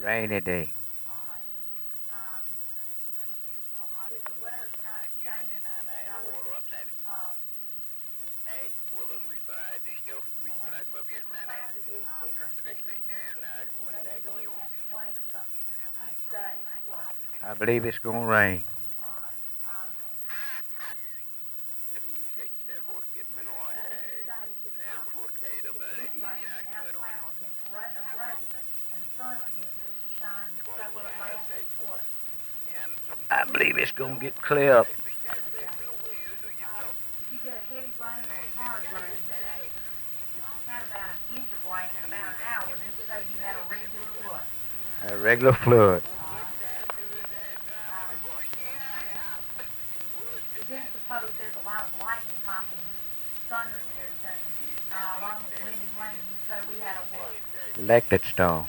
Rainy day. Alright. If the weather's kind of changed, not with, clouds are getting thicker, maybe going to have to rain or something, you stay, what? I believe it's gonna rain. Alright. Now the clouds begin to abrade, and the sun begins to shine, so will it last what? I believe it's gonna get clear up. If you get a heavy rain or a hard rain, had about an inch of rain in about an hour, you say you had a regular what? A regular flood. Then suppose there's a lot of lightning popping and thundering and everything, along with wind and rain, you say we had a what? Electric storm.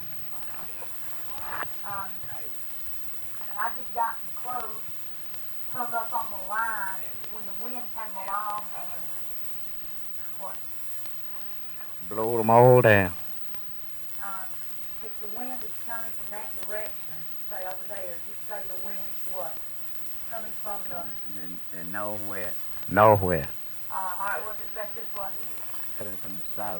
I just got some clothes hung up on the line when the wind came along and what? Blow them all down. If the wind is coming from that direction, say over there, just say the wind's what? Coming from the... And northwest. Northwest. Alright, what's it back this way? Coming from the south.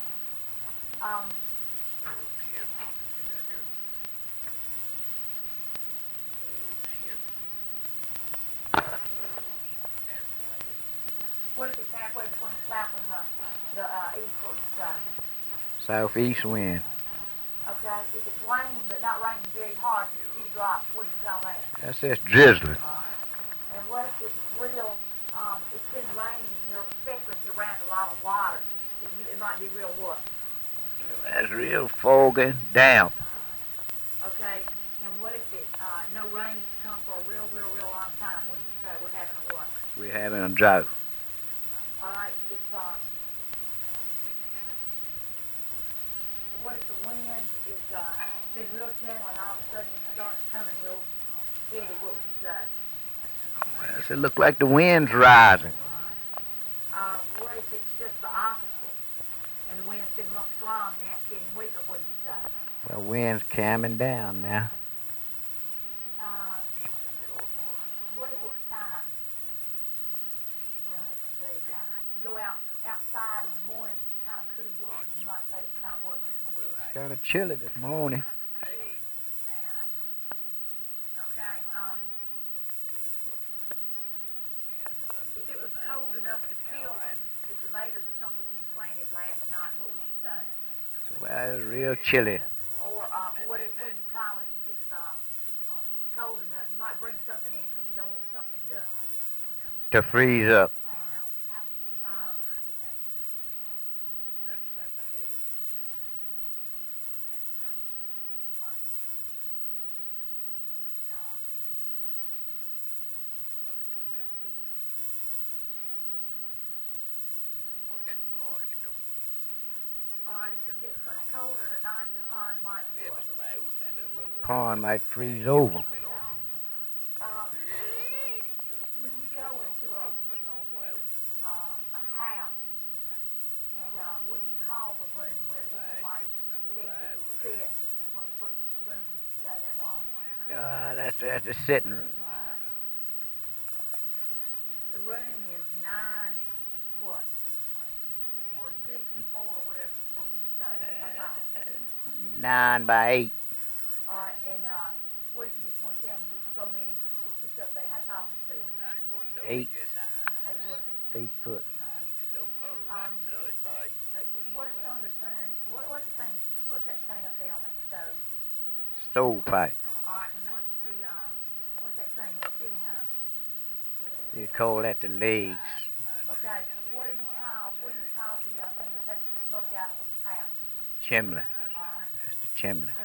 What if it's halfway between the south and the east, what you say? Southeast wind. Okay, if it's raining but not raining very hard, just a few drops, what do you call that? That's just drizzling. And what if it's real, it's been raining, especially if you're around a lot of water, it might be real what? That's real foggy, damp. Okay, and what if it, no rain has come for a real long time, what do you say, we're having a what? We're having a drought. Alright, what if the wind is, been real gentle and all of a sudden it starts coming real heavy, what would you say? Well, it look like the wind's rising. What if it's just the opposite, and the wind's been real strong and now it's getting weaker, what do you say? Well, wind's calming down now. What if it's kind of, let's see, go outside in the morning, it's kind of cool, you might say it's kind of what this morning? It's kind of chilly this morning. Okay, if it was cold enough to kill the tomatoes or something you planted last night, what would you say? So, well, it's real chilly. Or what do you call it if it's cold enough? You might bring something in because you don't want something To freeze up. If it gets much colder tonight, the pond might what? Pond might freeze over. When you go into a house, and what do you call the room where people might sit? What room did you say that was? That's the sitting room. The room is 9, what? Or 6 and 4 or whatever. What would you say? 9 by 8. Alright, and what if you just want to tell me so many, it's just up there, how tall is it? 8. 8 what? 8 foot. What's on the thing, what's the thing, what's that thing up there on that stove? Stovepipe. Alright, and what's that thing that's sitting on? You call that the legs. Okay, what do you call the thing that takes the smoke out of a house? Chimney. Alright. That's the chimney.